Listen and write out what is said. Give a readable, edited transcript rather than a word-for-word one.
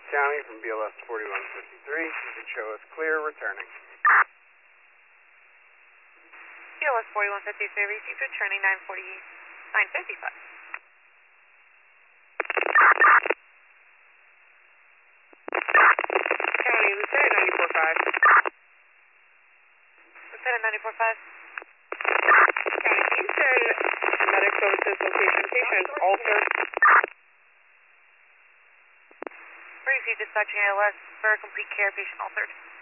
County from BLS 4153. You can show us clear returning. BLS 4153, received returning 955. County, Lieutenant 945. Lieutenant 945. County, can you send medic services location? Patient is altered. Received dispatching ALS for complete care, patient altered.